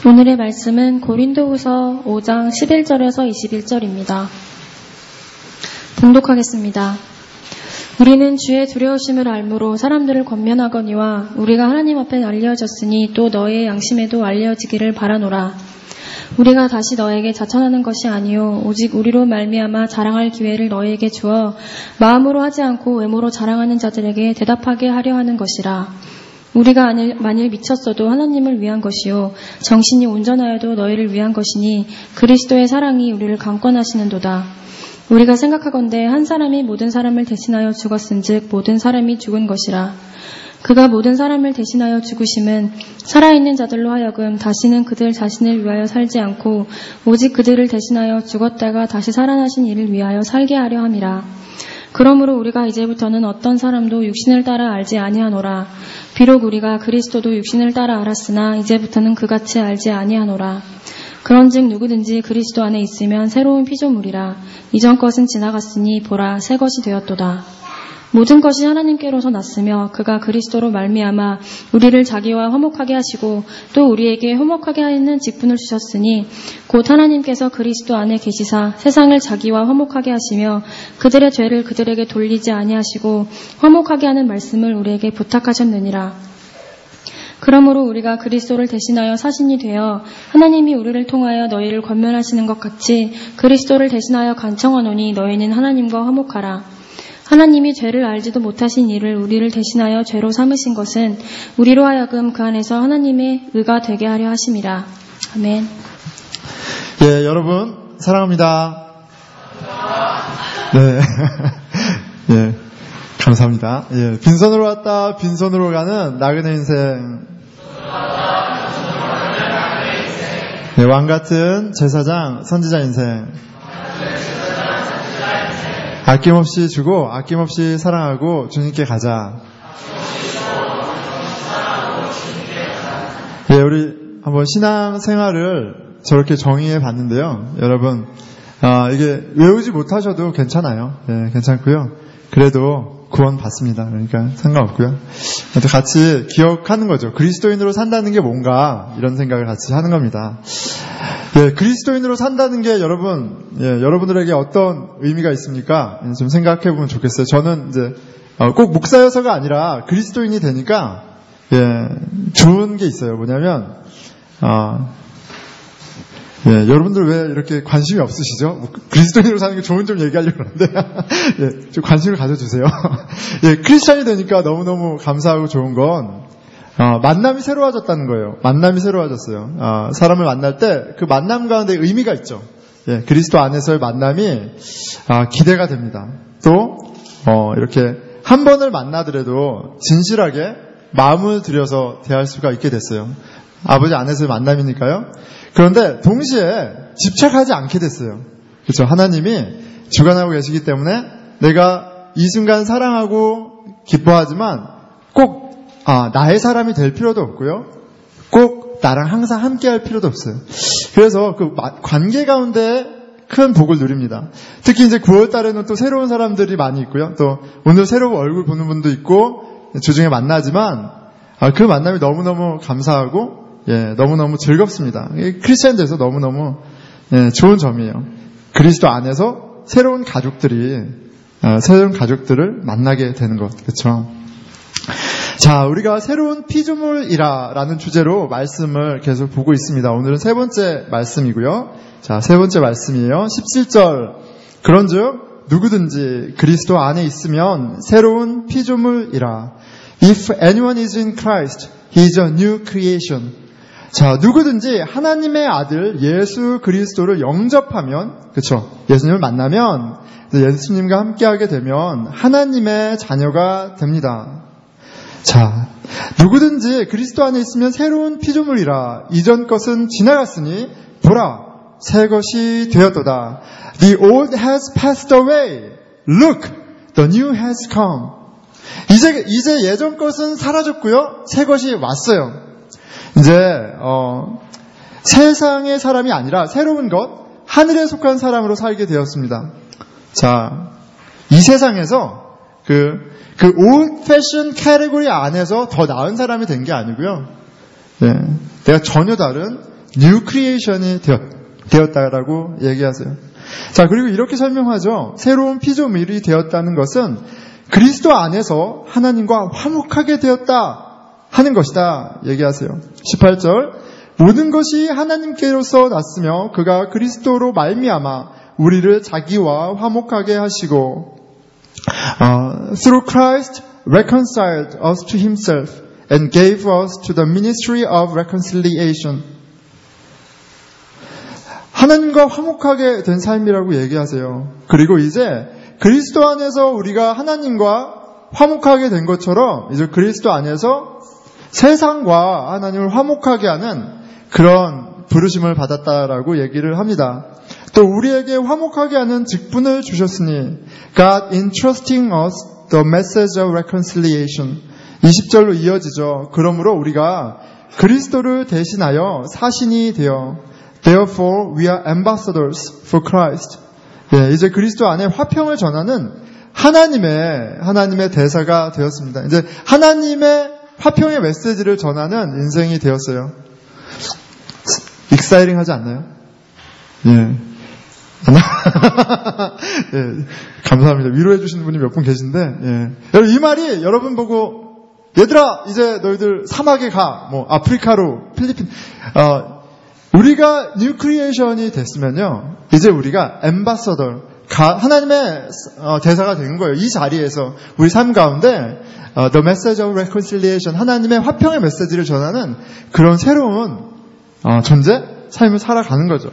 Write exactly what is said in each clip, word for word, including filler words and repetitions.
오늘의 말씀은 고린도후서 오 장 십일 절에서 이십일 절입니다. 봉독하겠습니다. 우리는 주의 두려우심을 알므로 사람들을 권면하거니와 우리가 하나님 앞에 알려졌으니 또 너의 양심에도 알려지기를 바라노라. 우리가 다시 너에게 자천하는 것이 아니요 오직 우리로 말미암아 자랑할 기회를 너에게 주어 마음으로 하지 않고 외모로 자랑하는 자들에게 대답하게 하려 하는 것이라. 우리가 만일 미쳤어도 하나님을 위한 것이요 정신이 온전하여도 너희를 위한 것이니 그리스도의 사랑이 우리를 강권하시는도다. 우리가 생각하건대 한 사람이 모든 사람을 대신하여 죽었은즉 모든 사람이 죽은 것이라. 그가 모든 사람을 대신하여 죽으심은 살아있는 자들로 하여금 다시는 그들 자신을 위하여 살지 않고 오직 그들을 대신하여 죽었다가 다시 살아나신 이를 위하여 살게 하려 함이라. 그러므로 우리가 이제부터는 어떤 사람도 육신을 따라 알지 아니하노라. 비록 우리가 그리스도도 육신을 따라 알았으나 이제부터는 그같이 알지 아니하노라. 그런즉 누구든지 그리스도 안에 있으면 새로운 피조물이라. 이전 것은 지나갔으니 보라 새 것이 되었도다. 모든 것이 하나님께로서 났으며 그가 그리스도로 말미암아 우리를 자기와 화목하게 하시고 또 우리에게 화목하게 하는 직분을 주셨으니 곧 하나님께서 그리스도 안에 계시사 세상을 자기와 화목하게 하시며 그들의 죄를 그들에게 돌리지 아니하시고 화목하게 하는 말씀을 우리에게 부탁하셨느니라. 그러므로 우리가 그리스도를 대신하여 사신이 되어 하나님이 우리를 통하여 너희를 권면하시는 것 같이 그리스도를 대신하여 간청하노니 너희는 하나님과 화목하라. 하나님이 죄를 알지도 못하신 이를 우리를 대신하여 죄로 삼으신 것은 우리로 하여금 그 안에서 하나님의 의가 되게 하려 하심이라. 아멘. 예, 여러분 사랑합니다. 네, 예, 감사합니다. 예, 빈손으로 왔다 빈손으로 가는 나그네 인생. 네, 왕 같은 제사장 선지자 인생. 아낌없이 주고 아낌없이 사랑하고 주님께 가자. 예, 우리 한번 신앙 생활을 저렇게 정의해 봤는데요. 여러분, 아, 이게 외우지 못하셔도 괜찮아요. 예, 괜찮고요. 그래도 구원 받습니다. 그러니까 상관없고요. 같이 기억하는 거죠. 그리스도인으로 산다는 게 뭔가 이런 생각을 같이 하는 겁니다. 예, 그리스도인으로 산다는 게 여러분, 예, 여러분들에게 어떤 의미가 있습니까? 예, 좀 생각해 보면 좋겠어요. 저는 이제 어, 꼭 목사여서가 아니라 그리스도인이 되니까 예, 좋은 게 있어요. 뭐냐면 어, 예, 여러분들 왜 이렇게 관심이 없으시죠? 뭐, 그리스도인으로 사는 게 좋은 점 얘기하려고 하는데 예, 좀 관심을 가져주세요. 예, 크리스찬이 되니까 너무너무 감사하고 좋은 건 어, 만남이 새로워졌다는 거예요. 만남이 새로워졌어요. 어, 사람을 만날 때 그 만남 가운데 의미가 있죠. 예, 그리스도 안에서의 만남이 어, 기대가 됩니다. 또 어, 이렇게 한 번을 만나더라도 진실하게 마음을 들여서 대할 수가 있게 됐어요. 아버지 안에서의 만남이니까요. 그런데 동시에 집착하지 않게 됐어요. 그렇죠? 하나님이 주관하고 계시기 때문에 내가 이 순간 사랑하고 기뻐하지만 꼭 아, 나의 사람이 될 필요도 없고요. 꼭 나랑 항상 함께 할 필요도 없어요. 그래서 그 관계 가운데 큰 복을 누립니다. 특히 이제 구월 달에는 또 새로운 사람들이 많이 있고요. 또 오늘 새로운 얼굴 보는 분도 있고 주중에 만나지만 아, 그 만남이 너무너무 감사하고 예, 너무너무 즐겁습니다. 크리스찬 돼서 너무너무 예, 좋은 점이에요. 그리스도 안에서 새로운 가족들이 어, 새로운 가족들을 만나게 되는 것. 그렇죠? 자, 우리가 새로운 피조물이라 라는 주제로 말씀을 계속 보고 있습니다. 오늘은 세 번째 말씀이고요. 자, 세 번째 말씀이에요. 십칠 절. 그런즉 누구든지 그리스도 안에 있으면 새로운 피조물이라. If anyone is in Christ, he is a new creation. 자, 누구든지 하나님의 아들 예수 그리스도를 영접하면, 그렇죠? 예수님을 만나면 예수님과 함께하게 되면 하나님의 자녀가 됩니다. 자, 누구든지 그리스도 안에 있으면 새로운 피조물이라. 이전 것은 지나갔으니 보라 새 것이 되었도다. The old has passed away. Look, the new has come. 이제 이제 예전 것은 사라졌고요. 새 것이 왔어요. 이제 어, 세상의 사람이 아니라 새로운 것, 하늘에 속한 사람으로 살게 되었습니다. 자, 이 세상에서 그 그 old fashion 캐리고리 안에서 더 나은 사람이 된 게 아니고요. 네, 내가 전혀 다른 뉴 크리에이션이 되었, 되었다라고 얘기하세요. 자, 그리고 이렇게 설명하죠. 새로운 피조물이 되었다는 것은 그리스도 안에서 하나님과 화목하게 되었다 하는 것이다 얘기하세요. 십팔 절 모든 것이 하나님께로서 났으며 그가 그리스도로 말미암아 우리를 자기와 화목하게 하시고 uh, through Christ reconciled us to himself and gave us to the ministry of reconciliation. 하나님과 화목하게 된 삶이라고 얘기하세요. 그리고 이제 그리스도 안에서 우리가 하나님과 화목하게 된 것처럼 이제 그리스도 안에서 세상과 하나님을 화목하게 하는 그런 부르심을 받았다라고 얘기를 합니다. 또 우리에게 화목하게 하는 직분을 주셨으니 God entrusting us the message of reconciliation. 이십 절로 이어지죠. 그러므로 우리가 그리스도를 대신하여 사신이 되어 Therefore we are ambassadors for Christ. 예, 이제 그리스도 안에 화평을 전하는 하나님의 하나님의 대사가 되었습니다. 이제 하나님의 화평의 메시지를 전하는 인생이 되었어요. 익사이링 하지 않나요? 예. 예, 감사합니다. 위로해 주시는 분이 몇 분 계신데, 예. 여러분, 이 말이 여러분 보고, 얘들아, 이제 너희들 사막에 가, 뭐, 아프리카로, 필리핀, 어, 우리가 뉴 크리에이션이 됐으면요, 이제 우리가 엠바서더, 하나님의 어, 대사가 된 거예요. 이 자리에서, 우리 삶 가운데, 어, The Message of Reconciliation, 하나님의 화평의 메시지를 전하는 그런 새로운 어, 존재, 삶을 살아가는 거죠.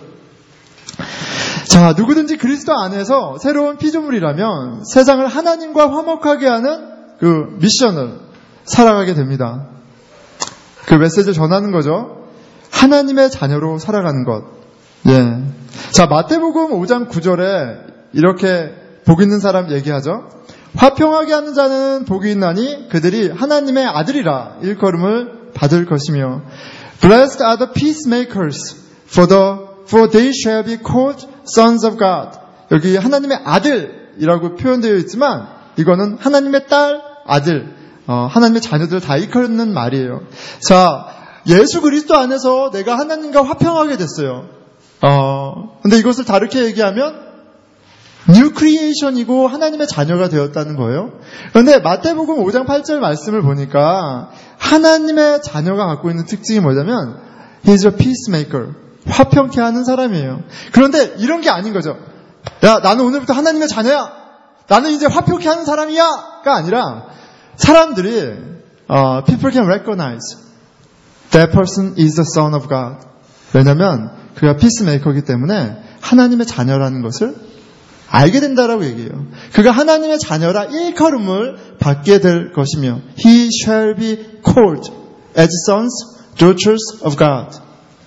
자, 누구든지 그리스도 안에서 새로운 피조물이라면 세상을 하나님과 화목하게 하는 그 미션을 살아가게 됩니다. 그 메시지를 전하는 거죠. 하나님의 자녀로 살아가는 것. 예. 자, 마태복음 오 장 구 절에 이렇게 복 있는 사람 얘기하죠. 화평하게 하는 자는 복이 있나니 그들이 하나님의 아들이라 일컬음을 받을 것이며 Blessed are the peacemakers for the for they shall be called sons of God. 여기 하나님의 아들이라고 표현되어 있지만 이거는 하나님의 딸, 아들, 어, 하나님의 자녀들 다 일컫는 말이에요. 자, 예수 그리스도 안에서 내가 하나님과 화평하게 됐어요. 어, 근데 이것을 다르게 얘기하면 뉴 크리에이션이고 하나님의 자녀가 되었다는 거예요. 그런데 마태복음 오 장 팔 절 말씀을 보니까 하나님의 자녀가 갖고 있는 특징이 뭐냐면 He's a peacemaker. 화평케 하는 사람이에요. 그런데 이런 게 아닌 거죠. 야, 나는 오늘부터 하나님의 자녀야. 나는 이제 화평케 하는 사람이야.가 아니라 사람들이 uh, people can recognize that person is the son of God. 왜냐하면 그가 피스메이커이기 때문에 하나님의 자녀라는 것을 알게 된다라고 얘기해요. 그가 하나님의 자녀라 일컬음을 받게 될 것이며 He shall be called as sons, daughters of God.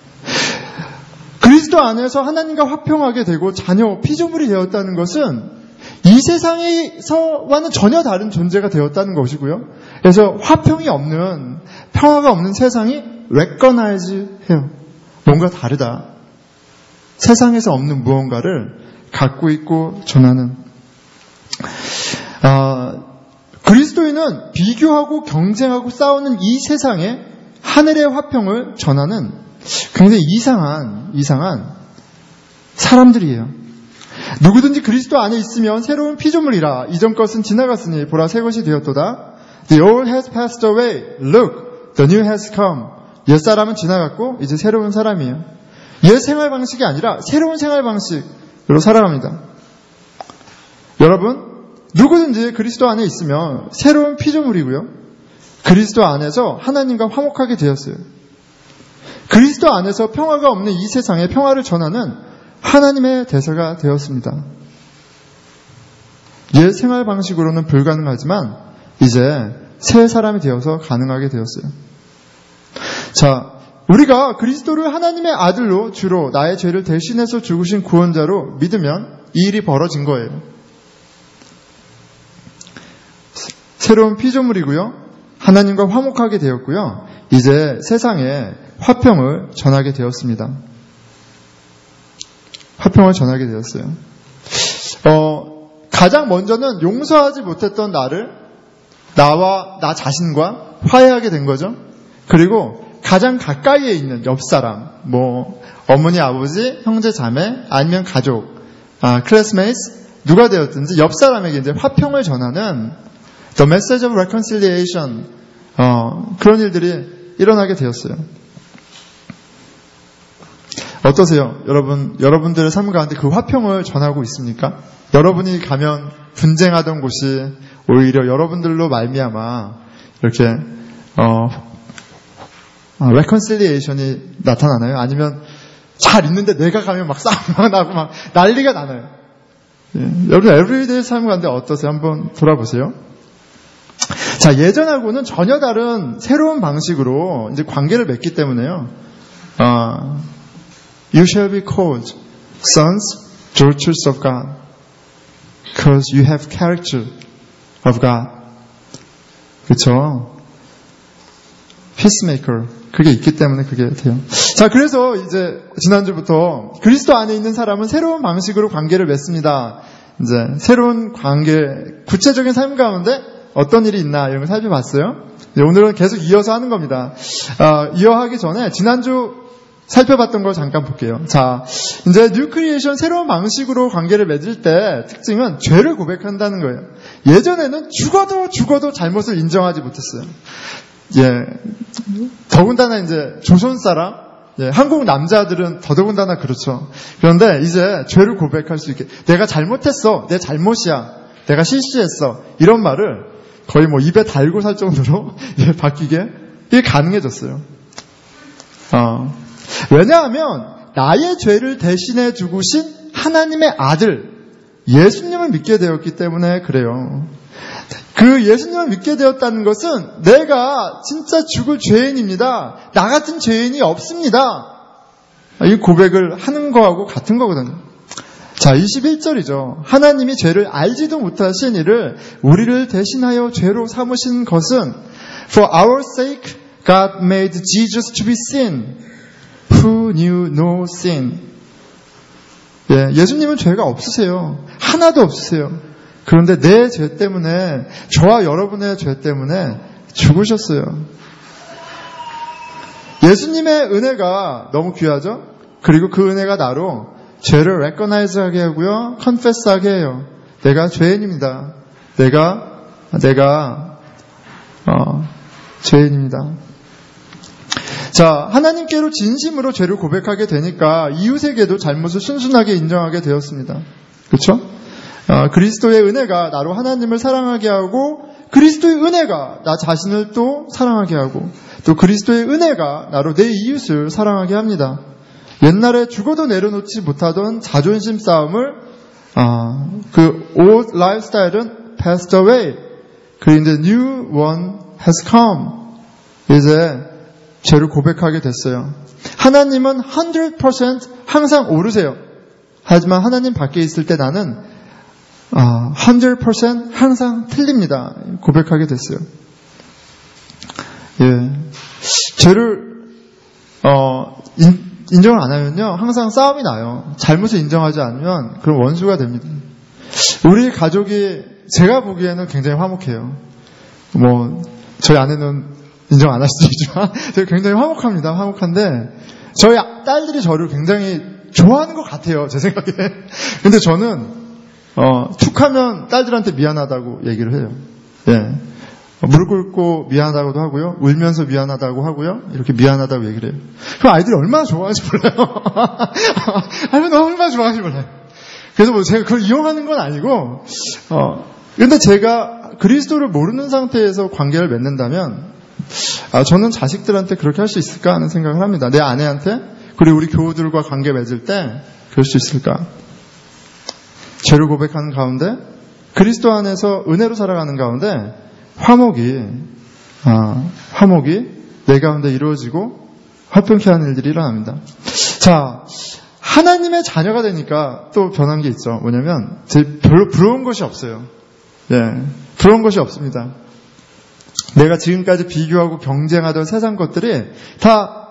그리스도 안에서 하나님과 화평하게 되고 자녀, 피조물이 되었다는 것은 이 세상에서와는 전혀 다른 존재가 되었다는 것이고요. 그래서 화평이 없는, 평화가 없는 세상이 recognize 해요. 뭔가 다르다. 세상에서 없는 무언가를 갖고 있고 전하는. 아, 그리스도인은 비교하고 경쟁하고 싸우는 이 세상에 하늘의 화평을 전하는 굉장히 이상한, 이상한 사람들이에요. 누구든지 그리스도 안에 있으면 새로운 피조물이라. 이전 것은 지나갔으니 보라 새 것이 되었도다. The old has passed away. Look, the new has come. 옛 사람은 지나갔고 이제 새로운 사람이에요. 옛 생활 방식이 아니라 새로운 생활 방식으로 살아갑니다. 여러분, 누구든지 그리스도 안에 있으면 새로운 피조물이고요. 그리스도 안에서 하나님과 화목하게 되었어요. 그리스도 안에서 평화가 없는 이 세상에 평화를 전하는 하나님의 대사가 되었습니다. 옛 생활 방식으로는 불가능하지만 이제 새 사람이 되어서 가능하게 되었어요. 자, 우리가 그리스도를 하나님의 아들로 주로 나의 죄를 대신해서 죽으신 구원자로 믿으면 이 일이 벌어진 거예요. 새로운 피조물이고요. 하나님과 화목하게 되었고요. 이제 세상에 화평을 전하게 되었습니다. 화평을 전하게 되었어요. 어, 가장 먼저는 용서하지 못했던 나를 나와 나 자신과 화해하게 된 거죠. 그리고 가장 가까이에 있는 옆 사람, 뭐 어머니, 아버지, 형제, 자매, 아니면 가족, 아, 클래스메이트 누가 되었든지 옆 사람에게 이제 화평을 전하는 the message of reconciliation 어, 그런 일들이 일어나게 되었어요. 어떠세요? 여러분, 여러분들의 삶 가운데 그 화평을 전하고 있습니까? 여러분이 가면 분쟁하던 곳이 오히려 여러분들로 말미암아 이렇게 어, 아, reconciliation이 나타나나요? 아니면 잘 있는데 내가 가면 막 싸움 나고 막 난리가 나나요? 예, 여러분 에브리데이 삶 가운데 어떠세요? 한번 돌아보세요. 자, 예전하고는 전혀 다른 새로운 방식으로 이제 관계를 맺기 때문에요. 어, You shall be called sons, daughters of God, because you have character of God. 그렇죠? Peacemaker. 그게 있기 때문에 그게 돼요. 자, 그래서 이제 지난주부터 그리스도 안에 있는 사람은 새로운 방식으로 관계를 맺습니다. 이제 새로운 관계, 구체적인 삶 가운데 어떤 일이 있나 이런 걸 살펴봤어요. 오늘은 계속 이어서 하는 겁니다. 어, 이어하기 전에 지난주 살펴봤던 걸 잠깐 볼게요. 자, 이제 뉴 크리에이션 새로운 방식으로 관계를 맺을 때 특징은 죄를 고백한다는 거예요. 예전에는 죽어도 죽어도 잘못을 인정하지 못했어요. 예, 더군다나 이제 조선 사람, 예, 한국 남자들은 더더군다나 그렇죠. 그런데 이제 죄를 고백할 수 있게, 내가 잘못했어, 내 잘못이야, 내가 실수했어, 이런 말을 거의 뭐 입에 달고 살 정도로 예, 바뀌게 이게 가능해졌어요. 어, 왜냐하면 나의 죄를 대신해 죽으신 하나님의 아들 예수님을 믿게 되었기 때문에 그래요. 그 예수님을 믿게 되었다는 것은 내가 진짜 죽을 죄인입니다. 나 같은 죄인이 없습니다. 이 고백을 하는 거하고 같은 거거든요. 자, 이십일 절이죠. 하나님이 죄를 알지도 못하신 이를 우리를 대신하여 죄로 삼으신 것은 For our sake God made Jesus to be sin, who knew no sin. 예, 예수님은 죄가 없으세요. 하나도 없으세요. 그런데 내 죄 때문에, 저와 여러분의 죄 때문에 죽으셨어요. 예수님의 은혜가 너무 귀하죠? 그리고 그 은혜가 나로 죄를 recognize 하게 하고요, confess 하게 해요. 내가 죄인입니다. 내가, 내가, 어, 죄인입니다. 자, 하나님께로 진심으로 죄를 고백하게 되니까 이웃에게도 잘못을 순순하게 인정하게 되었습니다. 그렇죠? 어, 그리스도의 은혜가 나로 하나님을 사랑하게 하고 그리스도의 은혜가 나 자신을 또 사랑하게 하고 또 그리스도의 은혜가 나로 내 이웃을 사랑하게 합니다. 옛날에 죽어도 내려놓지 못하던 자존심 싸움을 어, 그 old lifestyle은 passed away. 그런데 new one has come. 이제 죄를 고백하게 됐어요. 하나님은 백 퍼센트 항상 오르세요. 하지만 하나님 밖에 있을 때 나는 아, 백 퍼센트 항상 틀립니다. 고백하게 됐어요. 예. 죄를, 어, 인, 인정을 안 하면요, 항상 싸움이 나요. 잘못을 인정하지 않으면, 그럼 원수가 됩니다. 우리 가족이, 제가 보기에는 굉장히 화목해요. 뭐, 저희 아내는 인정 안 할 수도 있지만, 제가 굉장히 화목합니다. 화목한데, 저희 딸들이 저를 굉장히 좋아하는 것 같아요. 제 생각에. 근데 저는, 어, 툭하면 딸들한테 미안하다고 얘기를 해요. 예. 무릎 꿇고 미안하다고도 하고요. 울면서 미안하다고 하고요. 이렇게 미안하다고 얘기를 해요. 그럼 아이들이 얼마나 좋아하는지 몰라요. 아이들이 얼마나 좋아하는지 몰라요. 그래서 뭐 제가 그걸 이용하는 건 아니고, 어, 근데 제가 그리스도를 모르는 상태에서 관계를 맺는다면, 아, 저는 자식들한테 그렇게 할 수 있을까 하는 생각을 합니다. 내 아내한테, 그리고 우리 교우들과 관계 맺을 때, 그럴 수 있을까? 죄를 고백하는 가운데 그리스도 안에서 은혜로 살아가는 가운데 화목이 아, 화목이 내 가운데 이루어지고 화평케 하는 일들이 일어납니다. 자, 하나님의 자녀가 되니까 또 변한 게 있죠. 뭐냐면 제 별로 부러운 것이 없어요. 예, 부러운 것이 없습니다. 내가 지금까지 비교하고 경쟁하던 세상 것들이 다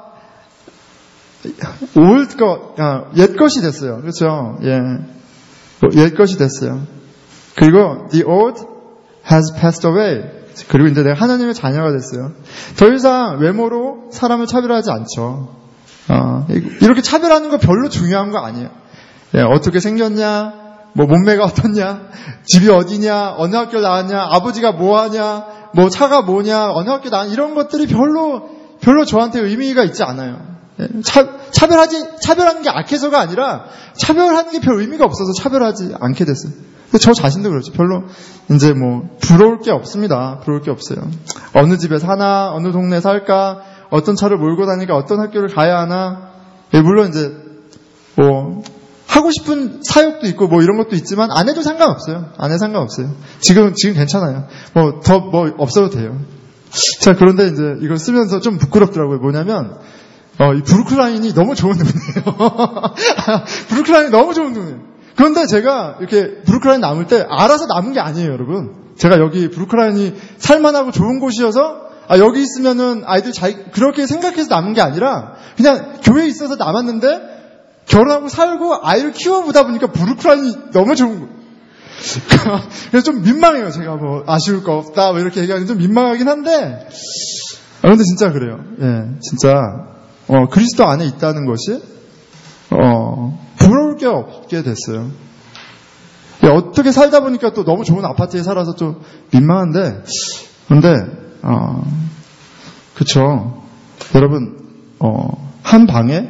old 것, 아, 옛 것이 됐어요. 그렇죠? 예. 옛 것이 됐어요. 그리고 the old has passed away. 그리고 이제 내가 하나님의 자녀가 됐어요. 더 이상 외모로 사람을 차별하지 않죠. 어, 이렇게 차별하는 거 별로 중요한 거 아니에요. 예, 어떻게 생겼냐, 뭐 몸매가 어떻냐, 집이 어디냐, 어느 학교 나왔냐, 아버지가 뭐하냐, 뭐 차가 뭐냐, 어느 학교 나왔냐, 이런 것들이 별로 별로 저한테 의미가 있지 않아요. 예, 차, 차별하지 차별하는 게 악해서가 아니라 차별하는 게 별 의미가 없어서 차별하지 않게 됐어요. 근데 저 자신도 그렇죠. 별로 이제 뭐 부러울 게 없습니다. 부러울 게 없어요. 어느 집에 사나, 어느 동네 살까, 어떤 차를 몰고 다니까, 어떤 학교를 가야 하나. 예, 물론 이제 뭐 하고 싶은 사역도 있고 뭐 이런 것도 있지만 안 해도 상관없어요. 안 해도 상관없어요. 지금 지금 괜찮아요. 뭐 더 뭐 없어도 돼요. 자, 그런데 이제 이걸 쓰면서 좀 부끄럽더라고요. 뭐냐면 어, 이 브루클라인이 너무 좋은 눈이에요. 브루클라인이 너무 좋은 눈이에요. 그런데 제가 이렇게 브루클라인 남을 때 알아서 남은 게 아니에요, 여러분. 제가 여기 브루클라인이 살만하고 좋은 곳이어서 아, 여기 있으면은 아이들 잘 그렇게 생각해서 남은 게 아니라 그냥 교회에 있어서 남았는데 결혼하고 살고 아이를 키워보다 보니까 브루클라인이 너무 좋은 거예요. 그래서 좀 민망해요. 제가 뭐 아쉬울 거 없다 뭐 이렇게 얘기하는 좀 민망하긴 한데 아, 근데 진짜 그래요. 예, 진짜 어, 그리스도 안에 있다는 것이 어, 부러울 게 없게 됐어요. 예, 어떻게 살다 보니까 또 너무 좋은 아파트에 살아서 좀 민망한데 근데 어, 그쵸. 여러분 어, 한 방에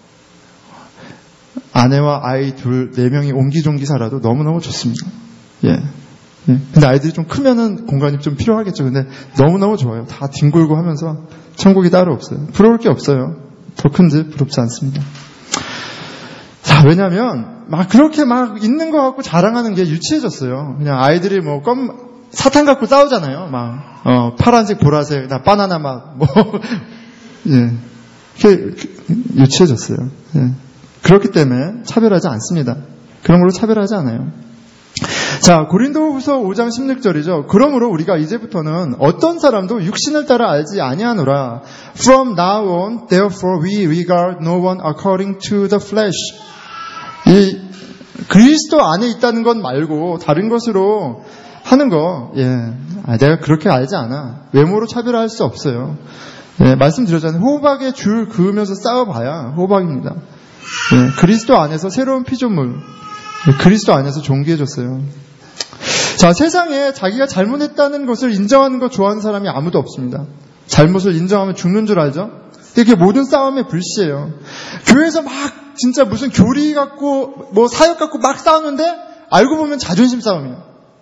아내와 아이 둘, 네 명이 옹기종기 살아도 너무너무 좋습니다. 예. 예. 근데 아이들이 좀 크면은 공간이 좀 필요하겠죠. 근데 너무너무 좋아요. 다 뒹굴고 하면서 천국이 따로 없어요. 부러울 게 없어요. 더 큰 집 부럽지 않습니다. 자, 왜냐면, 막 그렇게 막 있는 것 같고 자랑하는 게 유치해졌어요. 그냥 아이들이 뭐 껌, 사탕 갖고 싸우잖아요. 막, 어, 파란색, 보라색, 나 바나나 막, 뭐, 예. 그게 유치해졌어요. 예. 그렇기 때문에 차별하지 않습니다. 그런 걸로 차별하지 않아요. 자, 고린도후서 오 장 십육 절이죠. 그러므로 우리가 이제부터는 어떤 사람도 육신을 따라 알지 아니하노라. From now on, therefore we regard no one according to the flesh. 이 그리스도 안에 있다는 것 말고 다른 것으로 하는 거, 예, 아, 내가 그렇게 알지 않아. 외모로 차별할 수 없어요. 예, 말씀드렸잖아요. 호박에 줄 그으면서 싸워봐야 호박입니다. 예, 그리스도 안에서 새로운 피조물, 예, 그리스도 안에서 존귀해졌어요. 자, 세상에 자기가 잘못했다는 것을 인정하는 거 좋아하는 사람이 아무도 없습니다. 잘못을 인정하면 죽는 줄 알죠? 이게 모든 싸움의 불씨예요. 교회에서 막 진짜 무슨 교리 갖고 뭐 사역 갖고 막 싸우는데 알고 보면 자존심 싸움이에요.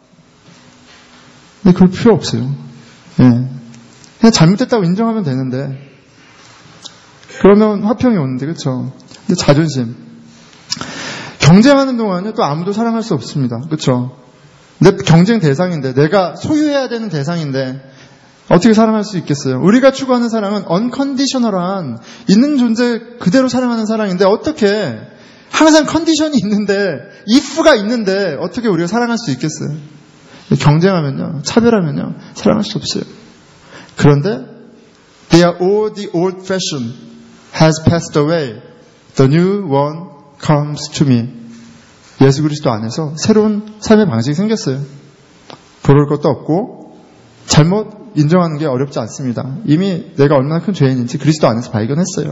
근데 그럴 필요 없어요. 예, 그냥 잘못했다고 인정하면 되는데 그러면 화평이 오는데, 그렇죠? 근데 자존심. 경쟁하는 동안에 또 아무도 사랑할 수 없습니다. 그렇죠? 내 경쟁 대상인데, 내가 소유해야 되는 대상인데 어떻게 사랑할 수 있겠어요? 우리가 추구하는 사랑은 언컨디셔널한 있는 존재 그대로 사랑하는 사랑인데 어떻게 항상 컨디션이 있는데 if가 있는데 어떻게 우리가 사랑할 수 있겠어요? 경쟁하면요, 차별하면요, 사랑할 수 없어요. 그런데 they are all the old fashion has passed away. The new one comes to me. 예수 그리스도 안에서 새로운 삶의 방식이 생겼어요. 부러울 것도 없고 잘못 인정하는 게 어렵지 않습니다. 이미 내가 얼마나 큰 죄인인지 그리스도 안에서 발견했어요.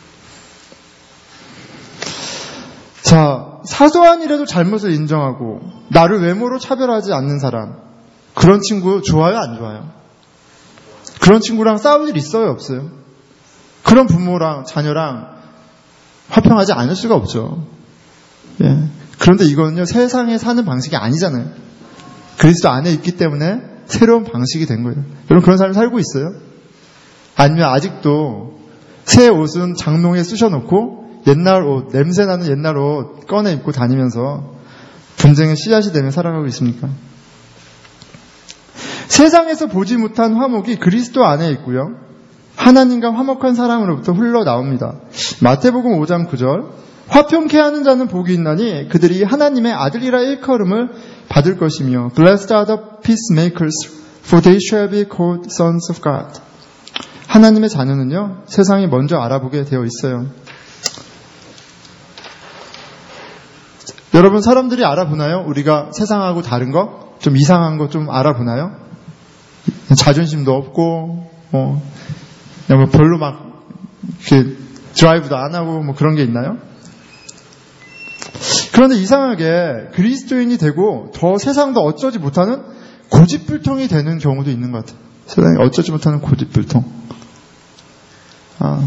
자, 사소한 일에도 잘못을 인정하고 나를 외모로 차별하지 않는 사람, 그런 친구 좋아요, 안 좋아요? 그런 친구랑 싸울 일 있어요, 없어요? 그런 부모랑 자녀랑 화평하지 않을 수가 없죠. 예. 그런데 이거는요, 세상에 사는 방식이 아니잖아요. 그리스도 안에 있기 때문에 새로운 방식이 된 거예요. 여러분, 그런 삶을 살고 있어요? 아니면 아직도 새 옷은 장롱에 쑤셔놓고 옛날 옷, 냄새나는 옛날 옷 꺼내 입고 다니면서 분쟁의 씨앗이 되며 살아가고 있습니까? 세상에서 보지 못한 화목이 그리스도 안에 있고요, 하나님과 화목한 사랑으로부터 흘러나옵니다. 마태복음 오 장 구 절, 화평케 하는 자는 복이 있나니 그들이 하나님의 아들이라 일컬음을 받을 것이며 Blessed are the peacemakers, for they shall be called sons of God. 하나님의 자녀는요, 세상이 먼저 알아보게 되어 있어요. 여러분, 사람들이 알아보나요? 우리가 세상하고 다른 거? 좀 이상한 거 좀 알아보나요? 자존심도 없고, 뭐, 그냥 뭐 별로 막, 이렇게 드라이브도 안 하고 뭐 그런 게 있나요? 그런데 이상하게 그리스도인이 되고 더 세상도 어쩌지 못하는 고집불통이 되는 경우도 있는 것 같아요. 세상에 어쩌지 못하는 고집불통. 아.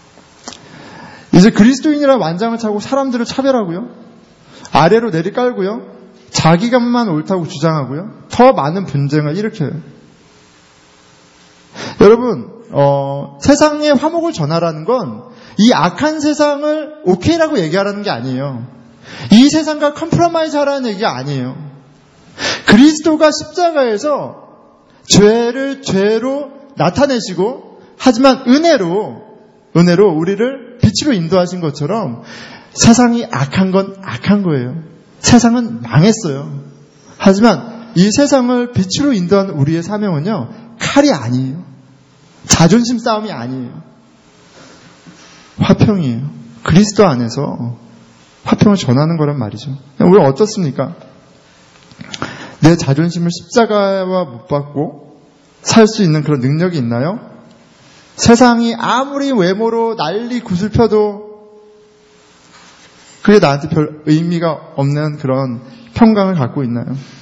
이제 그리스도인이라 완장을 차고 사람들을 차별하고요. 아래로 내리깔고요. 자기감만 옳다고 주장하고요. 더 많은 분쟁을 일으켜요. 여러분, 어, 세상에 화목을 전하라는 건 이 악한 세상을 오케이라고 얘기하라는 게 아니에요. 이 세상과 컴프로마이즈 하라는 얘기가 아니에요. 그리스도가 십자가에서 죄를 죄로 나타내시고 하지만 은혜로 은혜로 우리를 빛으로 인도하신 것처럼 세상이 악한 건 악한 거예요. 세상은 망했어요. 하지만 이 세상을 빛으로 인도하는 우리의 사명은요, 칼이 아니에요. 자존심 싸움이 아니에요. 화평이에요. 그리스도 안에서 화평을 전하는 거란 말이죠. 우리는 어떻습니까? 내 자존심을 십자가와 못 박고 살 수 있는 그런 능력이 있나요? 세상이 아무리 외모로 난리 굿을 펴도 그게 나한테 별 의미가 없는 그런 평강을 갖고 있나요?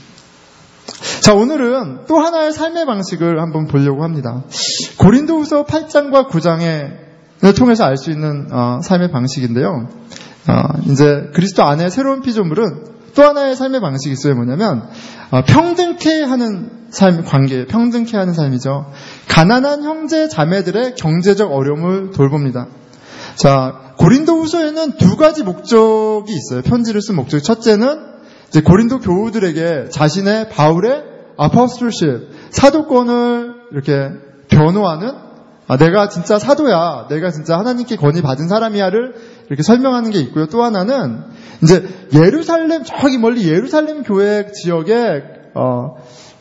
자, 오늘은 또 하나의 삶의 방식을 한번 보려고 합니다. 고린도후서 팔 장과 구 장을 통해서 알 수 있는 어, 삶의 방식인데요. 어, 이제 그리스도 안에 새로운 피조물은 또 하나의 삶의 방식이 있어요. 뭐냐면 어, 평등케 하는 삶, 관계, 평등케 하는 삶이죠. 가난한 형제 자매들의 경제적 어려움을 돌봅니다. 자, 고린도후서에는 두 가지 목적이 있어요. 편지를 쓴 목적. 첫째는 이제 고린도 교우들에게 자신의 바울의 아포스톨십, 사도권을 이렇게 변호하는, 아, 내가 진짜 사도야, 내가 진짜 하나님께 건의 받은 사람이야를 이렇게 설명하는 게 있고요. 또 하나는 이제 예루살렘, 저기 멀리 예루살렘 교회 지역에 어,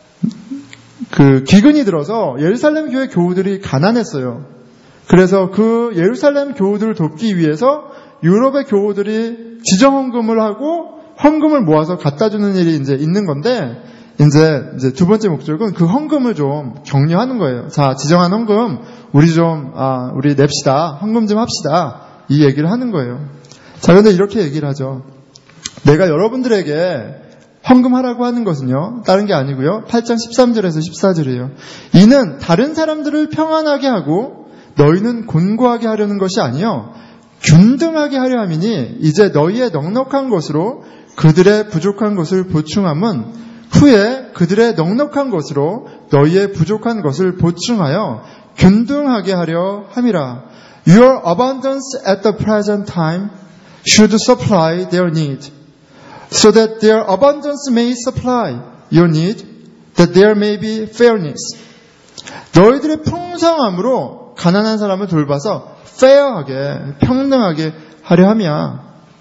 그 기근이 들어서 예루살렘 교회 교우들이 가난했어요. 그래서 그 예루살렘 교우들을 돕기 위해서 유럽의 교우들이 지정 헌금을 하고 헌금을 모아서 갖다 주는 일이 이제 있는 건데, 이제, 이제 두 번째 목적은 그 헌금을 좀 격려하는 거예요. 자, 지정한 헌금, 우리 좀, 아, 우리 냅시다. 헌금 좀 합시다. 이 얘기를 하는 거예요. 자, 근데 이렇게 얘기를 하죠. 내가 여러분들에게 헌금하라고 하는 것은요, 다른 게 아니고요. 팔 장 십삼 절에서 십사 절이에요. 이는 다른 사람들을 평안하게 하고 너희는 곤고하게 하려는 것이 아니요 균등하게 하려 함이니 이제 너희의 넉넉한 것으로 그들의 부족한 것을 보충함은 후에 그들의 넉넉한 것으로 너희의 부족한 것을 보충하여 균등하게 하려 함이라. Your abundance at the present time should supply their need, so that their abundance may supply your need, that there may be fairness. 너희들의 풍성함으로 가난한 사람을 돌봐서 fair하게, 평등하게 하려 함이야.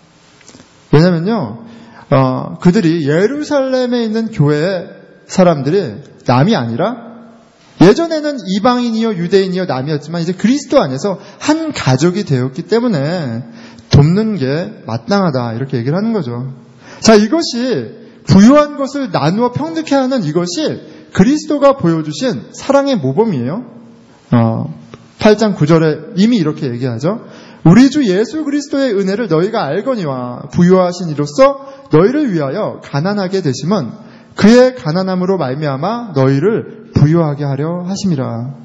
왜냐면요, 어, 그들이 예루살렘에 있는 교회 사람들이 남이 아니라 예전에는 이방인이요 유대인이요 남이었지만 이제 그리스도 안에서 한 가족이 되었기 때문에 돕는 게 마땅하다, 이렇게 얘기를 하는 거죠. 자, 이것이 부유한 것을 나누어 평등케 하는 이것이 그리스도가 보여주신 사랑의 모범이에요. 어, 팔 장 구 절에 이미 이렇게 얘기하죠. 우리 주 예수 그리스도의 은혜를 너희가 알거니와 부유하신 이로써 너희를 위하여 가난하게 되심은 그의 가난함으로 말미암아 너희를 부유하게 하려 하심이라.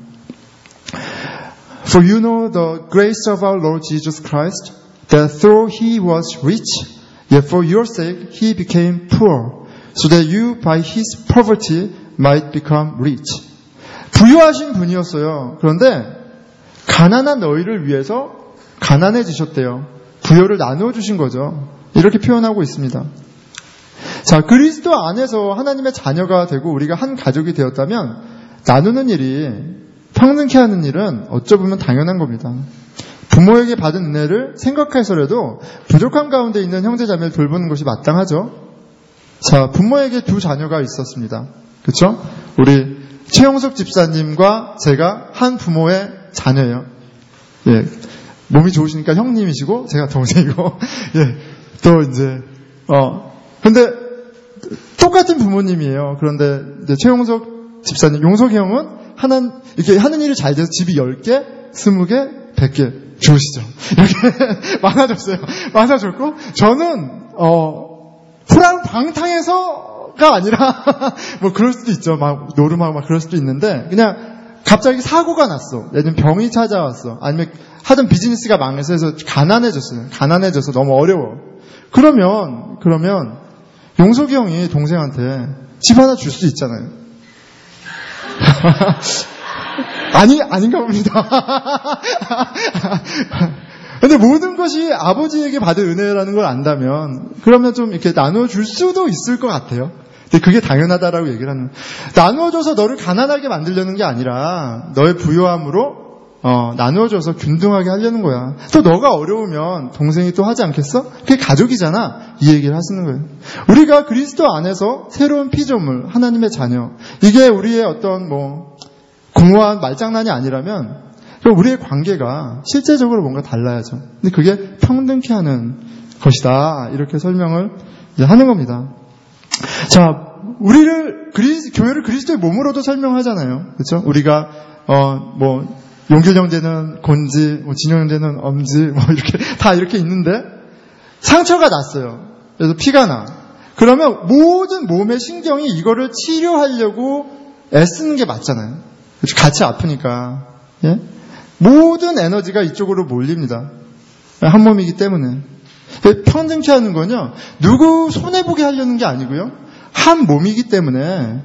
For you know the grace of our Lord Jesus Christ, that though he was rich, yet for your sake he became poor, so that you by his poverty might become rich. 부유하신 분이었어요. 그런데 가난한 너희를 위해서 가난해지셨대요. 부여를 나누어 주신 거죠. 이렇게 표현하고 있습니다. 자, 그리스도 안에서 하나님의 자녀가 되고 우리가 한 가족이 되었다면 나누는 일이, 평등케 하는 일은 어쩌보면 당연한 겁니다. 부모에게 받은 은혜를 생각해서라도 부족한 가운데 있는 형제자매를 돌보는 것이 마땅하죠. 자, 부모에게 두 자녀가 있었습니다. 그렇죠? 우리 최용석 집사님과 제가 한 부모의 자녀예요. 예, 몸이 좋으시니까 형님이시고 제가 동생이고, 예, 또 이제 어, 근데 똑같은 부모님이에요. 그런데 이제 최용석 집사님, 용석이 형은 하는, 이렇게 하는 일이 잘 돼서 집이 열 개, 스무 개, 백 개 좋으시죠? 이렇게 많아졌어요. 많아졌고, 저는, 어, 후랑방탕해서가 아니라, 뭐 그럴 수도 있죠. 막 노름하고 막 그럴 수도 있는데, 그냥 갑자기 사고가 났어. 예를 들면 병이 찾아왔어. 아니면 하던 비즈니스가 망해서 해서 가난해졌어요. 가난해져서 너무 어려워. 그러면, 그러면, 용석이 형이 동생한테 집 하나 줄 수 있잖아요. 아니, 아닌가 봅니다. 근데 모든 것이 아버지에게 받은 은혜라는 걸 안다면, 그러면 좀 이렇게 나눠줄 수도 있을 것 같아요. 근데 그게 당연하다라고 얘기를 하는, 나누어줘서 너를 가난하게 만들려는 게 아니라, 너의 부요함으로, 어, 나누어줘서 균등하게 하려는 거야. 또 너가 어려우면 동생이 또 하지 않겠어? 그게 가족이잖아. 이 얘기를 하시는 거예요. 우리가 그리스도 안에서 새로운 피조물, 하나님의 자녀, 이게 우리의 어떤 뭐, 공허한 말장난이 아니라면, 그럼 우리의 관계가 실제적으로 뭔가 달라야죠. 근데 그게 평등케 하는 것이다. 이렇게 설명을 이제 하는 겁니다. 자, 우리를, 그리, 교회를 그리스도의 몸으로도 설명하잖아요. 그렇죠? 우리가, 어, 뭐, 용길 형제는 곤지, 뭐 진영 형제는 엄지, 뭐 이렇게, 다 이렇게 있는데, 상처가 났어요. 그래서 피가 나. 그러면 모든 몸의 신경이 이거를 치료하려고 애쓰는 게 맞잖아요. 같이 아프니까. 예? 모든 에너지가 이쪽으로 몰립니다. 한 몸이기 때문에. 평등케 하는 건요, 누구 손해보게 하려는 게 아니고요, 한 몸이기 때문에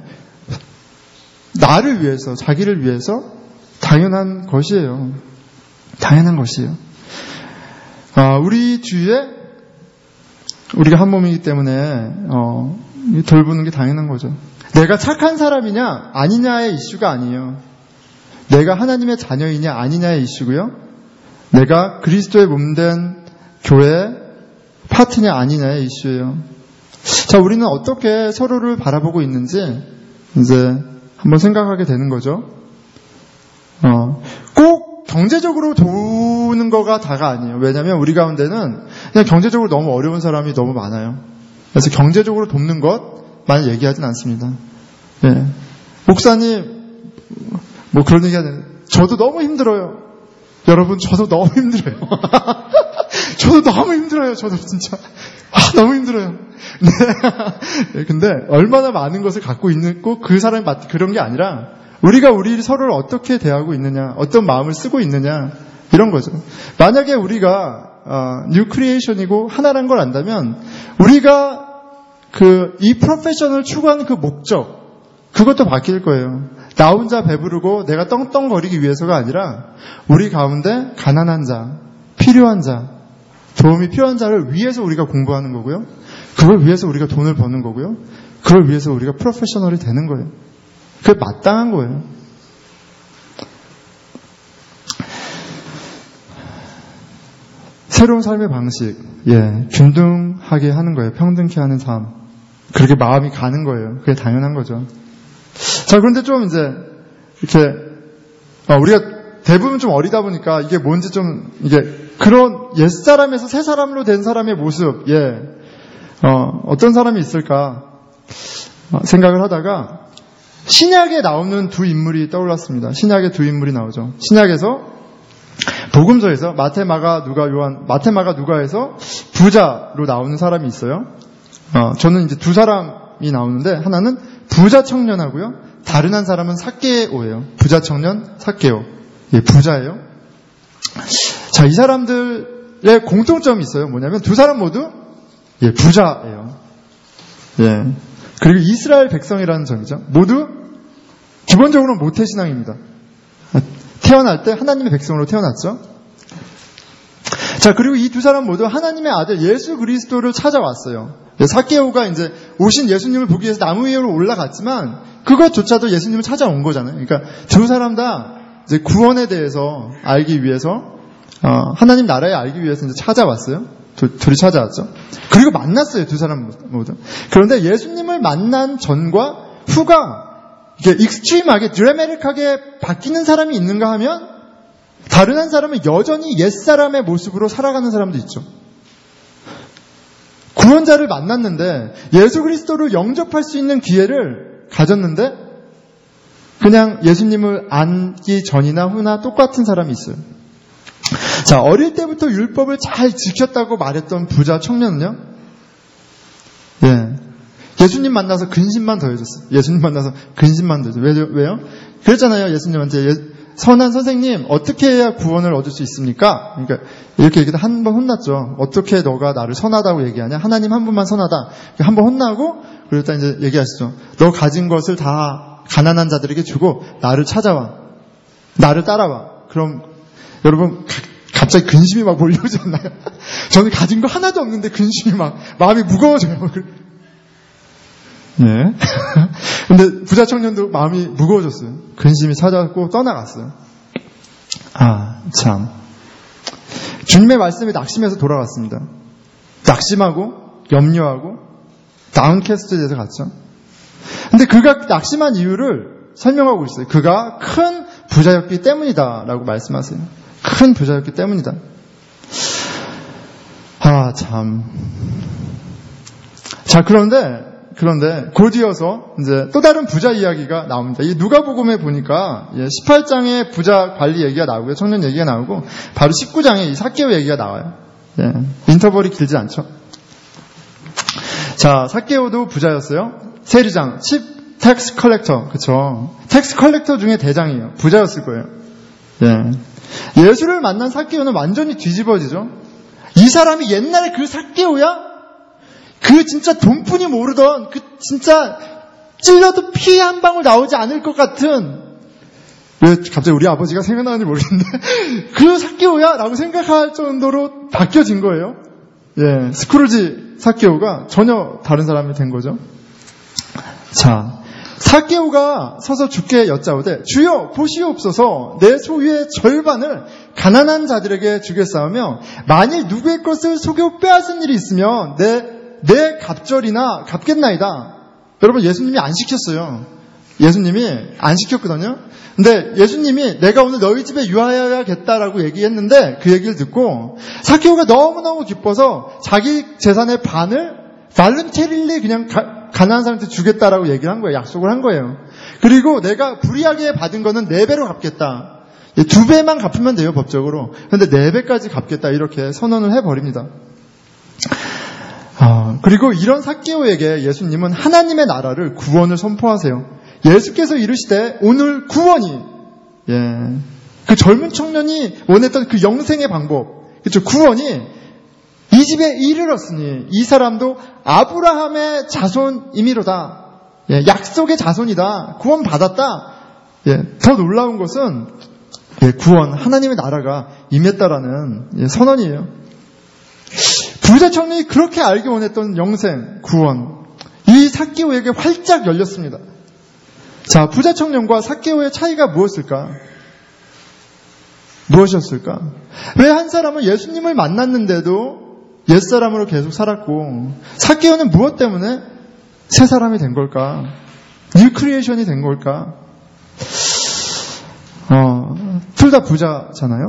나를 위해서, 자기를 위해서 당연한 것이에요. 당연한 것이에요. 아, 우리 주위에 우리가 한 몸이기 때문에 어, 돌보는 게 당연한 거죠. 내가 착한 사람이냐 아니냐의 이슈가 아니에요. 내가 하나님의 자녀이냐 아니냐의 이슈고요. 내가 그리스도의 몸된 교회 파트냐 아니냐의 이슈예요. 자, 우리는 어떻게 서로를 바라보고 있는지 이제 한번 생각하게 되는 거죠. 어, 꼭 경제적으로 도우는 거가 다가 아니에요. 왜냐하면 우리 가운데는 그냥 경제적으로 너무 어려운 사람이 너무 많아요. 그래서 경제적으로 돕는 것만 얘기하진 않습니다. 예. 목사님, 뭐 그런 얘기 하는, 저도 너무 힘들어요. 여러분, 저도 너무 힘들어요. 저도 너무 힘들어요. 저도 진짜. 아, 너무 힘들어요. 네. 근데 얼마나 많은 것을 갖고 있고 그 사람이 그런 게 아니라 우리가 우리 서로를 어떻게 대하고 있느냐, 어떤 마음을 쓰고 있느냐, 이런 거죠. 만약에 우리가 어, 뉴 크리에이션이고 하나란 걸 안다면 우리가 그 이 프로페셔널을 추구하는 그 목적, 그것도 바뀔 거예요. 나 혼자 배부르고 내가 떵떵거리기 위해서가 아니라 우리 가운데 가난한 자, 필요한 자, 도움이 필요한 자를 위해서 우리가 공부하는 거고요. 그걸 위해서 우리가 돈을 버는 거고요. 그걸 위해서 우리가 프로페셔널이 되는 거예요. 그게 마땅한 거예요. 새로운 삶의 방식, 예, 균등하게 하는 거예요. 평등케 하는 삶. 그렇게 마음이 가는 거예요. 그게 당연한 거죠. 자, 그런데 좀 이제 이렇게 어, 우리가 대부분 좀 어리다 보니까 이게 뭔지 좀 이게 그런 옛 사람에서 새 사람으로 된 사람의 모습, 예, 어, 어떤 사람이 있을까 어, 생각을 하다가 신약에 나오는 두 인물이 떠올랐습니다. 신약에 두 인물이 나오죠. 신약에서 복음서에서 마태, 마가, 누가, 요한, 마태, 마가, 누가에서 부자로 나오는 사람이 있어요. 어, 저는 이제 두 사람이 나오는데 하나는 부자 청년하고요. 다른 한 사람은 삭개오예요. 부자 청년, 삭개오. 예, 부자예요. 자, 이 사람들의 공통점이 있어요. 뭐냐면 두 사람 모두 예, 부자예요. 예. 그리고 이스라엘 백성이라는 점이죠. 모두 기본적으로 모태신앙입니다. 태어날 때 하나님의 백성으로 태어났죠. 자, 그리고 이 두 사람 모두 하나님의 아들 예수 그리스도를 찾아왔어요. 삭개오가 이제 오신 예수님을 보기 위해서 나무 위로 올라갔지만 그것조차도 예수님을 찾아온 거잖아요. 그러니까 두 사람 다 이제 구원에 대해서 알기 위해서 어, 하나님 나라에 알기 위해서 이제 찾아왔어요. 두, 둘이 찾아왔죠. 그리고 만났어요, 두 사람 모두. 그런데 예수님을 만난 전과 후가 이게 익스트림하게, 드라마틱하게 바뀌는 사람이 있는가 하면 다른 한 사람은 여전히 옛사람의 모습으로 살아가는 사람도 있죠. 구원자를 만났는데 예수 그리스도를 영접할 수 있는 기회를 가졌는데 그냥 예수님을 안기 전이나 후나 똑같은 사람이 있어요. 자, 어릴 때부터 율법을 잘 지켰다고 말했던 부자 청년은요, 예, 예수님 만나서 근심만 더해졌어요. 예수님 만나서 근심만 더해졌어요. 왜요? 왜요? 그랬잖아요. 예수님한테, 예, 선한 선생님, 어떻게 해야 구원을 얻을 수 있습니까? 그러니까 이렇게 얘기도 한 번 혼났죠. 어떻게 너가 나를 선하다고 얘기하냐? 하나님 한 분만 선하다. 한 번 혼나고, 그러다 이제 얘기하시죠. 너 가진 것을 다 가난한 자들에게 주고 나를 찾아와. 나를 따라와. 그럼 여러분 갑자기 근심이 막 몰려오지 않나요? 저는 가진 거 하나도 없는데 근심이 막 마음이 무거워져요. 네. 근데 부자 청년도 마음이 무거워졌어요. 근심이 찾아왔고 떠나갔어요. 아, 참. 주님의 말씀이 낙심해서 돌아갔습니다. 낙심하고 염려하고 다운캐스트돼서 갔죠. 근데 그가 낙심한 이유를 설명하고 있어요. 그가 큰 부자였기 때문이다라고 말씀하세요. 큰 부자였기 때문이다. 아, 참. 자, 그런데 그런데 곧이어서 이제 또 다른 부자 이야기가 나옵니다. 이 누가복음에 보니까 십팔 장에 부자 관리 얘기가 나오고요. 청년 얘기가 나오고 바로 십구 장에 이 삭개오 얘기가 나와요. 예, 인터벌이 길지 않죠. 자, 삭개오도 부자였어요. 세리장, 칩 텍스 컬렉터, 그쵸? 텍스 컬렉터 중에 대장이에요. 부자였을 거예요. 예. 예수를 만난 삭개오는 완전히 뒤집어지죠. 이 사람이 옛날에 그 삭개오야? 그 진짜 돈뿐이 모르던, 그 진짜 찔려도 피 한 방울 나오지 않을 것 같은, 왜 갑자기 우리 아버지가 생각나는지 모르겠는데, 그 삭개오야? 라고 생각할 정도로 바뀌어진 거예요. 예, 스크루지 삭개오가 전혀 다른 사람이 된 거죠. 자, 삭개오가 서서 주께 여짜오되 주여 보시옵소서 내 소유의 절반을 가난한 자들에게 주겠사오며 만일 누구의 것을 속여 빼앗은 일이 있으면 내, 내 갑절이나 갚겠나이다. 여러분, 예수님이 안 시켰어요. 예수님이 안 시켰거든요. 근데 예수님이 내가 오늘 너희 집에 유하여야겠다라고 얘기했는데 그 얘기를 듣고 삭개오가 너무너무 기뻐서 자기 재산의 반을 발룬테릴리 그냥 가, 가난한 사람한테 주겠다라고 얘기를 한 거예요. 약속을 한 거예요. 그리고 내가 불이하게 받은 거는 네 배로 갚겠다. 두 배만 갚으면 돼요, 법적으로. 근데 네 배까지 갚겠다. 이렇게 선언을 해버립니다. 아, 그리고 이런 삭개오에게 예수님은 하나님의 나라를 구원을 선포하세요. 예수께서 이르시되 오늘 구원이, 예, 그 젊은 청년이 원했던 그 영생의 방법, 그렇죠? 구원이 이 집에 이르렀으니 이 사람도 아브라함의 자손이미로다. 예, 약속의 자손이다. 구원 받았다. 예, 더 놀라운 것은 예, 구원, 하나님의 나라가 임했다라는 예, 선언이에요. 부자 청년이 그렇게 알기 원했던 영생, 구원, 이 삭개오에게 활짝 열렸습니다. 자, 부자 청년과 삭개오의 차이가 무엇일까? 무엇이었을까? 왜 한 사람은 예수님을 만났는데도 옛사람으로 계속 살았고 삭개오는 무엇 때문에 새 사람이 된 걸까? 뉴 크리에이션이 된 걸까? 어, 둘 다 부자잖아요.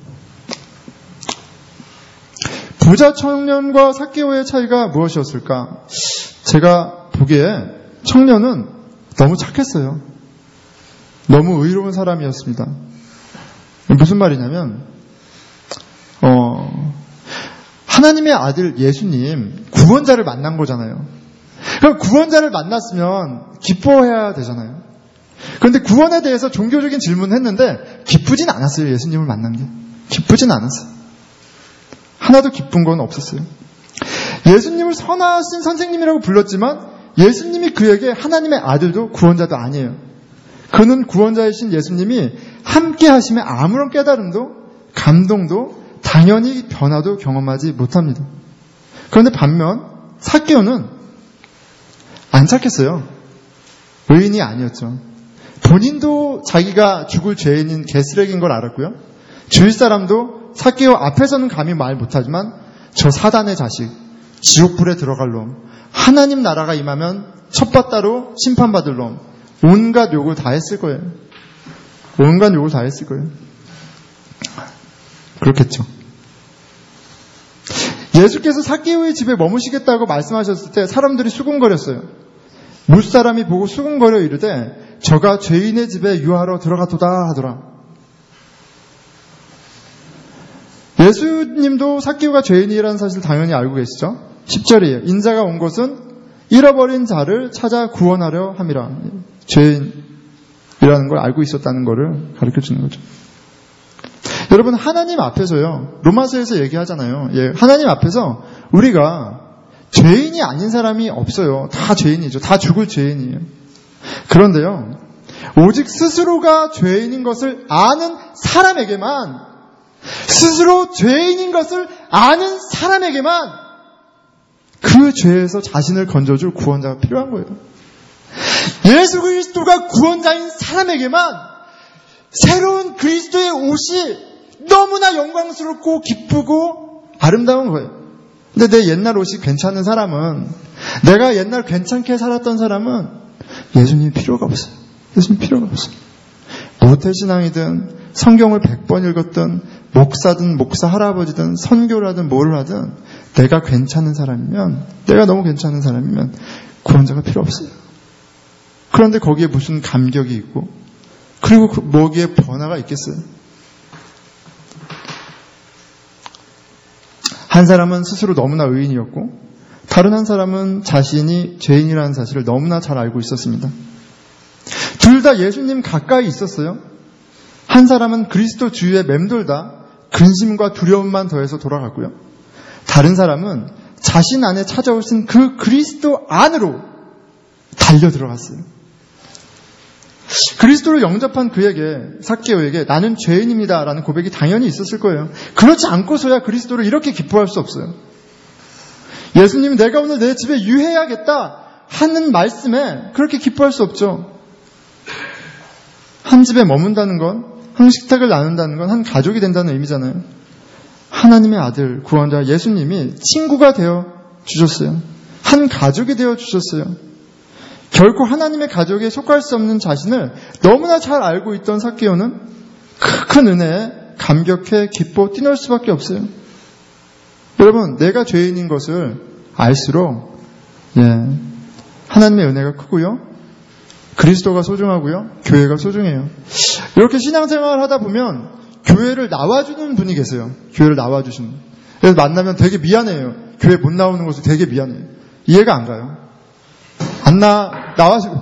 부자 청년과 삭개오의 차이가 무엇이었을까? 제가 보기에 청년은 너무 착했어요. 너무 의로운 사람이었습니다. 무슨 말이냐면 어, 하나님의 아들 예수님 구원자를 만난 거잖아요. 그럼 구원자를 만났으면 기뻐해야 되잖아요. 그런데 구원에 대해서 종교적인 질문을 했는데 기쁘진 않았어요. 예수님을 만난 게 기쁘진 않았어요. 하나도 기쁜 건 없었어요. 예수님을 선하신 선생님이라고 불렀지만 예수님이 그에게 하나님의 아들도 구원자도 아니에요. 그는 구원자이신 예수님이 함께 하심에 아무런 깨달음도 감동도 당연히 변화도 경험하지 못합니다. 그런데 반면 삭개오는 안 착했어요. 의인이 아니었죠. 본인도 자기가 죽을 죄인인 개쓰레기인 걸 알았고요. 주위 사람도 삭개오 앞에서는 감히 말 못하지만 저 사단의 자식, 지옥불에 들어갈 놈, 하나님 나라가 임하면 첫바따로 심판받을 놈, 온갖 욕을 다 했을 거예요. 온갖 욕을 다 했을 거예요. 그렇겠죠. 예수께서 삭개오의 집에 머무시겠다고 말씀하셨을 때 사람들이 수군거렸어요. 무사람이 보고 수군거려 이르되 저가 죄인의 집에 유하러 들어갔도다 하더라. 예수님도 삭개오가 죄인이라는 사실 당연히 알고 계시죠? 십 절이에요. 인자가 온 것은 잃어버린 자를 찾아 구원하려 함이라. 죄인이라는 걸 알고 있었다는 것을 가르쳐주는 거죠. 여러분, 하나님 앞에서요, 로마서에서 얘기하잖아요. 예, 하나님 앞에서 우리가 죄인이 아닌 사람이 없어요. 다 죄인이죠. 다 죽을 죄인이에요. 그런데요, 오직 스스로가 죄인인 것을 아는 사람에게만, 스스로 죄인인 것을 아는 사람에게만 그 죄에서 자신을 건져줄 구원자가 필요한 거예요. 예수 그리스도가 구원자인 사람에게만 새로운 그리스도의 옷이 너무나 영광스럽고 기쁘고 아름다운 거예요. 근데 내 옛날 옷이 괜찮은 사람은, 내가 옛날 괜찮게 살았던 사람은 예수님이 필요가 없어요. 예수님 필요가 없어요. 모태신앙이든 성경을 백 번 읽었든 목사든 목사 할아버지든 선교를 하든 뭘 하든 내가 괜찮은 사람이면, 내가 너무 괜찮은 사람이면 구원자가 필요 없어요. 그런데 거기에 무슨 감격이 있고, 그리고 거기에 변화가 있겠어요? 한 사람은 스스로 너무나 의인이었고, 다른 한 사람은 자신이 죄인이라는 사실을 너무나 잘 알고 있었습니다. 둘 다 예수님 가까이 있었어요. 한 사람은 그리스도 주위에 맴돌다 근심과 두려움만 더해서 돌아갔고요. 다른 사람은 자신 안에 찾아오신 그 그리스도 안으로 달려 들어갔어요. 그리스도를 영접한 그에게, 삭개오에게 나는 죄인입니다 라는 고백이 당연히 있었을 거예요. 그렇지 않고서야 그리스도를 이렇게 기뻐할 수 없어요. 예수님이 내가 오늘 내 집에 유해야겠다 하는 말씀에 그렇게 기뻐할 수 없죠. 한 집에 머문다는 건, 한 식탁을 나눈다는 건 한 가족이 된다는 의미잖아요. 하나님의 아들, 구원자 예수님이 친구가 되어 주셨어요. 한 가족이 되어 주셨어요. 결코 하나님의 가족에 속할 수 없는 자신을 너무나 잘 알고 있던 삭개오는 큰 은혜에 감격해 기뻐 뛰놀 수밖에 없어요. 여러분, 내가 죄인인 것을 알수록 예, 하나님의 은혜가 크고요, 그리스도가 소중하고요, 교회가 소중해요. 이렇게 신앙생활을 하다 보면 교회를 나와주는 분이 계세요. 교회를 나와주시는 분. 그래서 만나면 되게 미안해요. 교회 못 나오는 것이 되게 미안해요. 이해가 안 가요. 안 나, 나와주고.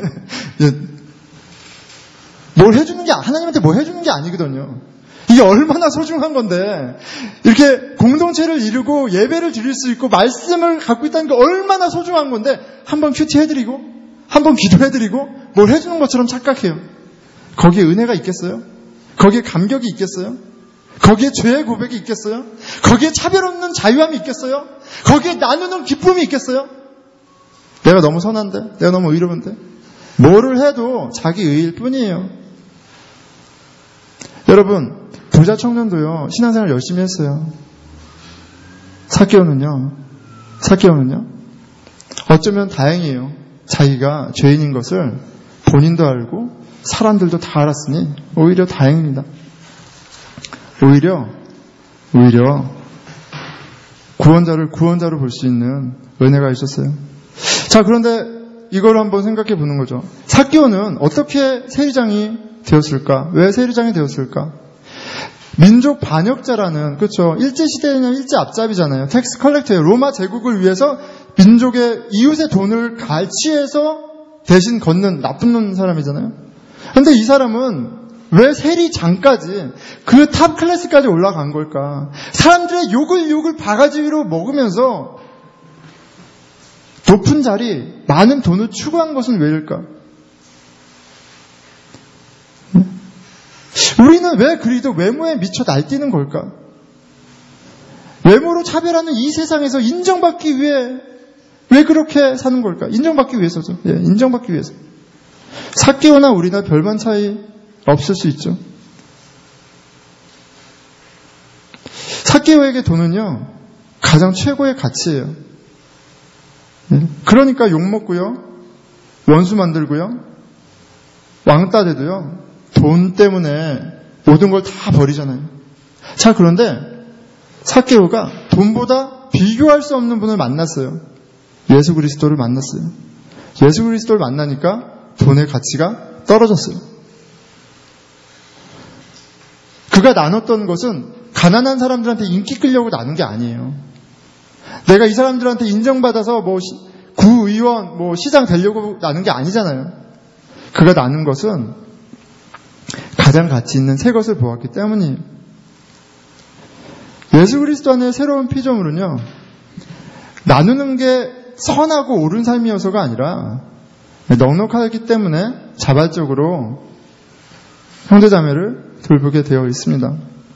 뭘 해주는 게, 하나님한테 뭐 해주는 게 아니거든요. 이게 얼마나 소중한 건데, 이렇게 공동체를 이루고 예배를 드릴 수 있고 말씀을 갖고 있다는 게 얼마나 소중한 건데, 한번 큐티 해드리고, 한번 기도해드리고, 뭘 해주는 것처럼 착각해요. 거기에 은혜가 있겠어요? 거기에 감격이 있겠어요? 거기에 죄의 고백이 있겠어요? 거기에 차별 없는 자유함이 있겠어요? 거기에 나누는 기쁨이 있겠어요? 내가 너무 선한데? 내가 너무 의로운데? 뭐를 해도 자기 의일 뿐이에요. 여러분, 부자 청년도요, 신앙생활 열심히 했어요. 삭개오는요, 삭개오는요, 어쩌면 다행이에요. 자기가 죄인인 것을 본인도 알고 사람들도 다 알았으니 오히려 다행입니다. 오히려, 오히려 구원자를 구원자로 볼 수 있는 은혜가 있었어요. 자, 그런데 이걸 한번 생각해 보는 거죠. 삭개오는 어떻게 세리장이 되었을까? 왜 세리장이 되었을까? 민족 반역자라는, 그렇죠, 일제시대에는 일제 앞잡이잖아요. 텍스 컬렉터예요. 로마 제국을 위해서 민족의 이웃의 돈을 갈취해서 대신 걷는 나쁜 사람이잖아요. 그런데 이 사람은 왜 세리장까지, 그 탑 클래스까지 올라간 걸까? 사람들의 욕을 욕을 바가지 위로 먹으면서 높은 자리, 많은 돈을 추구한 것은 왜일까? 우리는 왜 그리도 외모에 미쳐 날뛰는 걸까? 외모로 차별하는 이 세상에서 인정받기 위해 왜 그렇게 사는 걸까? 인정받기 위해서죠. 예, 인정받기 위해서. 삭개오나 우리나 별반 차이 없을 수 있죠. 삭개오에게 돈은요, 가장 최고의 가치예요. 예, 그러니까 욕먹고요, 원수 만들고요, 왕따 돼도요, 돈 때문에 모든 걸 다 버리잖아요. 자, 그런데 삭개오가 돈보다 비교할 수 없는 분을 만났어요. 예수 그리스도를 만났어요. 예수 그리스도를 만나니까 돈의 가치가 떨어졌어요. 그가 나눴던 것은 가난한 사람들한테 인기 끌려고 나눈 게 아니에요. 내가 이 사람들한테 인정받아서 뭐 구의원, 뭐 시장 되려고 나눈 게 아니잖아요. 그가 나눈 것은 가장 가치 있는 새 것을 보았기 때문이에요. 예수 그리스도 안에 새로운 피조물은요, 나누는 게 선하고 옳은 삶이어서가 아니라 넉넉하기 때문에 자발적으로 형제자매를 돌보게 되어 있습니다.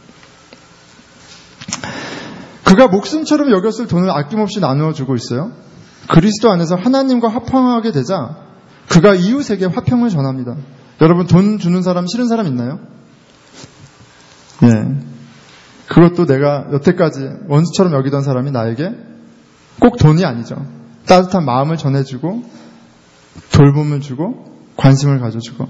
그가 목숨처럼 여겼을 돈을 아낌없이 나누어 주고 있어요. 그리스도 안에서 하나님과 화평하게 되자 그가 이웃에게 화평을 전합니다. 여러분, 돈 주는 사람 싫은 사람 있나요? 예. 그것도 내가 여태까지 원수처럼 여기던 사람이 나에게 꼭 돈이 아니죠. 따뜻한 마음을 전해주고 돌봄을 주고 관심을 가져주고,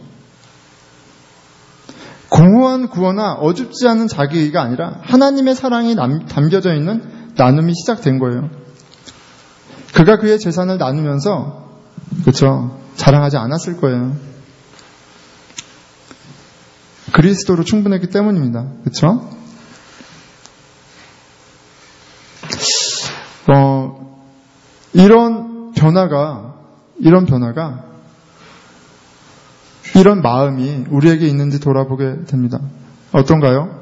공허한 구호나 어줍지 않은 자기의가 아니라 하나님의 사랑이 남, 담겨져 있는 나눔이 시작된 거예요. 그가 그의 재산을 나누면서 그렇죠, 자랑하지 않았을 거예요. 그리스도로 충분했기 때문입니다. 그렇죠? 어, 이런 변화가 이런 변화가 이런 마음이 우리에게 있는지 돌아보게 됩니다. 어떤가요?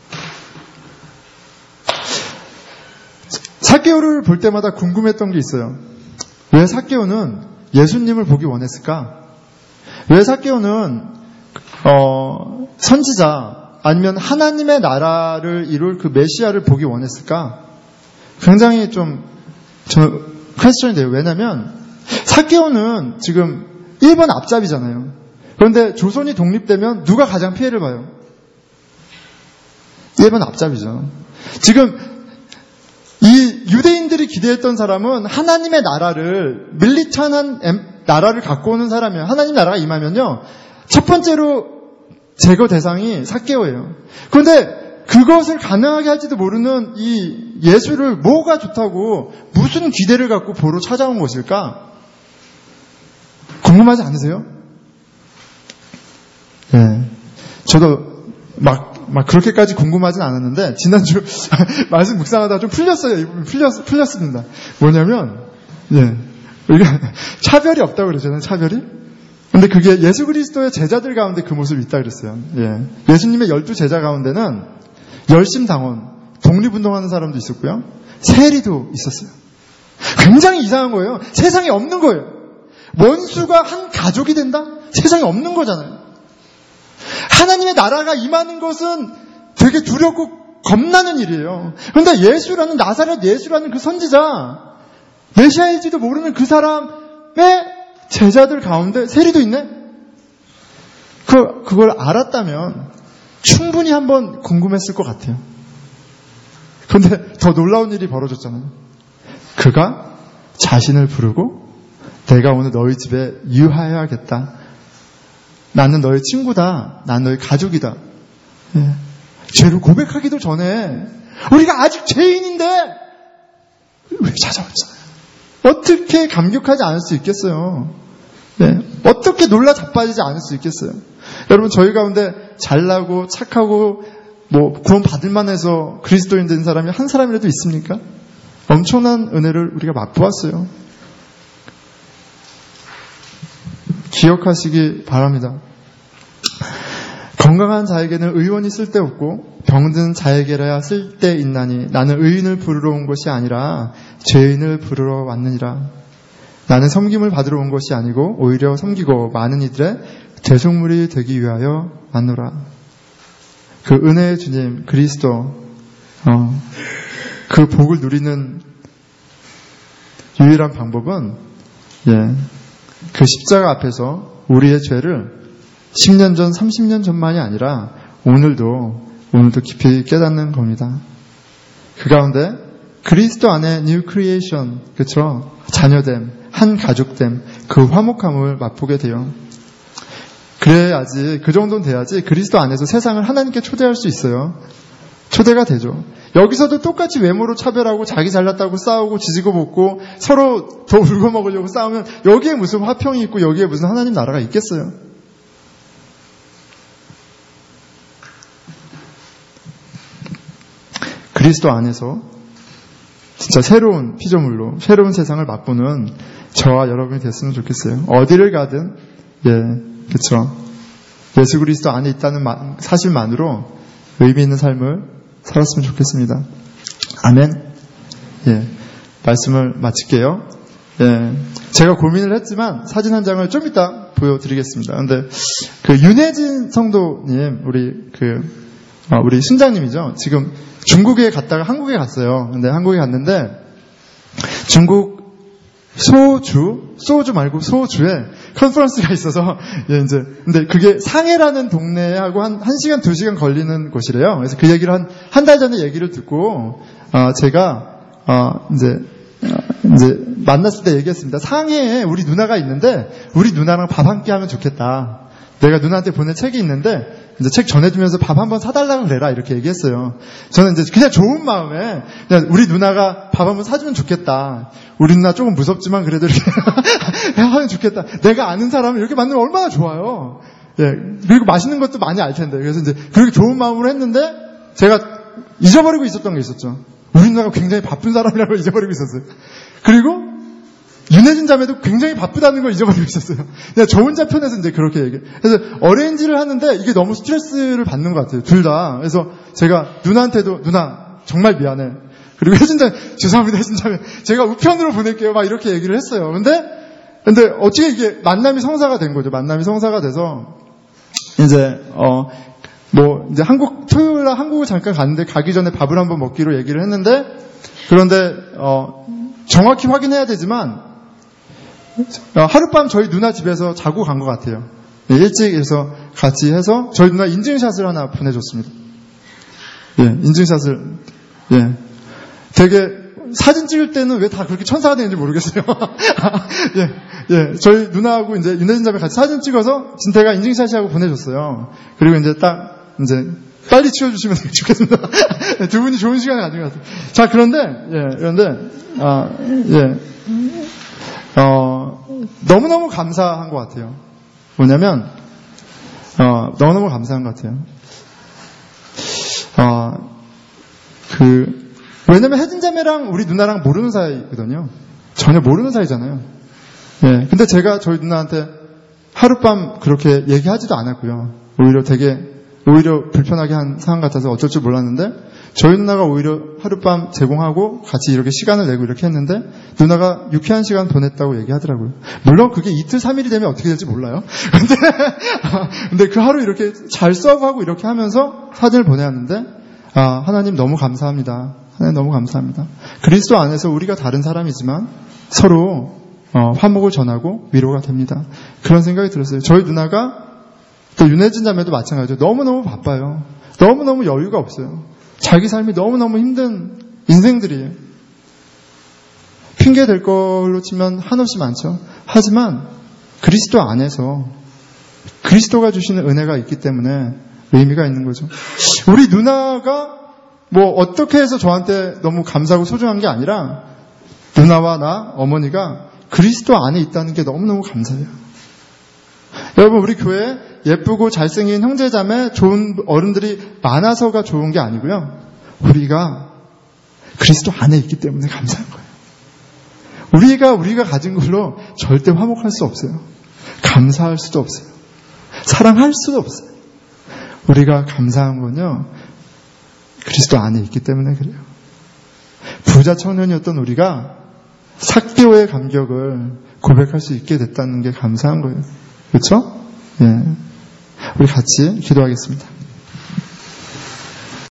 삭개오를 볼 때마다 궁금했던 게 있어요. 왜 삭개오는 예수님을 보기 원했을까? 왜 삭개오는 어, 선지자 아니면 하나님의 나라를 이룰 그 메시아를 보기 원했을까? 굉장히 좀 저 퀘스천이 돼요. 왜냐하면 삭개오는 지금 일 번 앞잡이잖아요. 그런데 조선이 독립되면 누가 가장 피해를 봐요? 일 번 앞잡이죠. 지금 이 유대인들이 기대했던 사람은 하나님의 나라를, 밀리탄한 나라를 갖고 오는 사람이에요. 하나님 나라가 임하면요, 첫 번째로 제거 대상이 삭개오예요. 그런데 그것을 가능하게 할지도 모르는 이 예수를 뭐가 좋다고 무슨 기대를 갖고 보러 찾아온 것일까? 궁금하지 않으세요? 네. 저도 막, 막 그렇게까지 궁금하진 않았는데, 지난주 말씀 묵상하다가 좀 풀렸어요. 이 부분 풀렸, 풀렸습니다. 뭐냐면, 예. 우리가 차별이 없다고 그러잖아요, 차별이? 근데 그게 예수 그리스도의 제자들 가운데 그 모습이 있다 그랬어요. 예. 예수님의 열두 제자 가운데는 열심당원, 독립운동하는 사람도 있었고요, 세리도 있었어요. 굉장히 이상한 거예요. 세상에 없는 거예요. 원수가 한 가족이 된다? 세상에 없는 거잖아요. 하나님의 나라가 임하는 것은 되게 두렵고 겁나는 일이에요. 그런데 예수라는, 나사렛 예수라는 그 선지자, 메시아일지도 모르는 그 사람의 제자들 가운데 세리도 있네? 그, 그걸 알았다면 충분히 한번 궁금했을 것 같아요. 그런데 더 놀라운 일이 벌어졌잖아요. 그가 자신을 부르고 내가 오늘 너희 집에 유하여야겠다. 나는 너의 친구다. 난 너의 가족이다. 예. 죄를 고백하기도 전에 우리가 아직 죄인인데 왜 찾아왔잖아요. 어떻게 감격하지 않을 수 있겠어요. 예. 어떻게 놀라 자빠지지 않을 수 있겠어요. 여러분, 저희 가운데 잘나고 착하고 뭐 구원 받을 만해서 그리스도인 된 사람이 한 사람이라도 있습니까? 엄청난 은혜를 우리가 맛보았어요. 기억하시기 바랍니다. 건강한 자에게는 의원이 쓸데없고 병든 자에게라야 쓸데있나니 나는 의인을 부르러 온 것이 아니라 죄인을 부르러 왔느니라. 나는 섬김을 받으러 온 것이 아니고 오히려 섬기고 많은 이들의 대속물이 되기 위하여 왔노라. 그 은혜의 주님 그리스도, 어, 그 복을 누리는 유일한 방법은, 예, 그 십자가 앞에서 우리의 죄를 십 년 전, 삼십 년 전만이 아니라 오늘도 오늘도 깊이 깨닫는 겁니다. 그 가운데 그리스도 안에 뉴 크리에이션, 그렇죠? 자녀됨, 한 가족됨, 그 화목함을 맛보게 돼요. 그래야지, 그 정도는 돼야지 그리스도 안에서 세상을 하나님께 초대할 수 있어요. 초대가 되죠. 여기서도 똑같이 외모로 차별하고 자기 잘났다고 싸우고 지지고 볶고 서로 더 울고 먹으려고 싸우면 여기에 무슨 화평이 있고 여기에 무슨 하나님 나라가 있겠어요. 그리스도 안에서 진짜 새로운 피조물로 새로운 세상을 맛보는 저와 여러분이 됐으면 좋겠어요. 어디를 가든 예, 그렇죠. 예수 그리스도 안에 있다는 사실만으로 의미 있는 삶을 살았으면 좋겠습니다. 아멘. 예, 말씀을 마칠게요. 예, 제가 고민을 했지만 사진 한 장을 좀 이따 보여드리겠습니다. 근데 그 윤혜진 성도님, 우리 그 어, 우리 순장님이죠. 지금 중국에 갔다가 한국에 갔어요. 근데 한국에 갔는데 중국 소주, 소주 말고 소주에 컨퍼런스가 있어서 예, 이제 근데 그게 상해라는 동네하고 한, 한 시간, 두 시간 걸리는 곳이래요. 그래서 그 얘기를 한, 한 달 전에 얘기를 듣고 어, 제가 어, 이제 이제 만났을 때 얘기했습니다. 상해에 우리 누나가 있는데 우리 누나랑 밥 한 끼 하면 좋겠다. 내가 누나한테 보낸 책이 있는데 이제 책 전해주면서 밥 한번 사달라고 그래라 이렇게 얘기했어요. 저는 이제 그냥 좋은 마음에 그냥 우리 누나가 밥 한번 사주면 좋겠다. 우리 누나 조금 무섭지만 그래도 이렇게 하면 좋겠다. 내가 아는 사람을 이렇게 만나면 얼마나 좋아요. 예, 그리고 맛있는 것도 많이 알 텐데. 그래서 이제 그렇게 좋은 마음으로 했는데 제가 잊어버리고 있었던 게 있었죠. 우리 누나가 굉장히 바쁜 사람이라는 걸 잊어버리고 있었어요. 그리고 윤혜진 자매도 굉장히 바쁘다는 걸 잊어버리고 있었어요. 그냥 저 혼자 편해서 이제 그렇게 얘기해. 그래서 어레인지를 하는데 이게 너무 스트레스를 받는 것 같아요. 둘 다. 그래서 제가 누나한테도 누나 정말 미안해. 그리고 혜진 자매 죄송합니다 혜진 자매 제가 우편으로 보낼게요. 막 이렇게 얘기를 했어요. 근데 근데 어떻게 이게 만남이 성사가 된 거죠. 만남이 성사가 돼서 이제 어 뭐 이제 한국 토요일 날 한국을 잠깐 갔는데 가기 전에 밥을 한번 먹기로 얘기를 했는데 그런데 어 정확히 확인해야 되지만 하룻밤 저희 누나 집에서 자고 간 것 같아요. 일찍 해서 같이 해서 저희 누나 인증샷을 하나 보내줬습니다. 예, 인증샷을 예, 되게 사진 찍을 때는 왜 다 그렇게 천사가 되는지 모르겠어요. 예, 예, 저희 누나하고 이제 윤혜진 자매 같이 사진 찍어서 진태가 인증샷이하고 보내줬어요. 그리고 이제 딱 이제 빨리 치워주시면 좋겠습니다. 두 분이 좋은 시간을 가진 것 같아요. 자, 그런데 예, 그런데 아, 예. 어, 너무너무 감사한 것 같아요. 뭐냐면, 어, 너무너무 감사한 것 같아요. 어, 그, 왜냐면 혜진 자매랑 우리 누나랑 모르는 사이거든요. 전혀 모르는 사이잖아요. 예. 근데 제가 저희 누나한테 하룻밤 그렇게 얘기하지도 않았고요. 오히려 되게, 오히려 불편하게 한 상황 같아서 어쩔 줄 몰랐는데, 저희 누나가 오히려 하룻밤 제공하고 같이 이렇게 시간을 내고 이렇게 했는데 누나가 유쾌한 시간 보냈다고 얘기하더라고요. 물론 그게 이틀, 삼일이 되면 어떻게 될지 몰라요. 근데, 근데 그 하루 이렇게 잘 서브하고 이렇게 하면서 사진을 보내왔는데 아, 하나님 너무 감사합니다. 하나님 너무 감사합니다. 그리스도 안에서 우리가 다른 사람이지만 서로 어, 화목을 전하고 위로가 됩니다. 그런 생각이 들었어요. 저희 누나가 또 윤혜진 자매도 마찬가지죠. 너무너무 바빠요. 너무너무 여유가 없어요. 자기 삶이 너무너무 힘든 인생들이에요. 핑계 될 걸로 치면 한없이 많죠. 하지만 그리스도 안에서 그리스도가 주시는 은혜가 있기 때문에 의미가 있는 거죠. 우리 누나가 뭐 어떻게 해서 저한테 너무 감사하고 소중한 게 아니라 누나와 나, 어머니가 그리스도 안에 있다는 게 너무너무 감사해요. 여러분, 우리 교회에 예쁘고 잘생긴 형제자매 좋은 어른들이 많아서가 좋은 게 아니고요. 우리가 그리스도 안에 있기 때문에 감사한 거예요. 우리가 우리가 가진 걸로 절대 화목할 수 없어요. 감사할 수도 없어요. 사랑할 수도 없어요. 우리가 감사한 건요. 그리스도 안에 있기 때문에 그래요. 부자 청년이었던 우리가 삭개오의 감격을 고백할 수 있게 됐다는 게 감사한 거예요. 그렇죠? 예. 우리 같이 기도하겠습니다.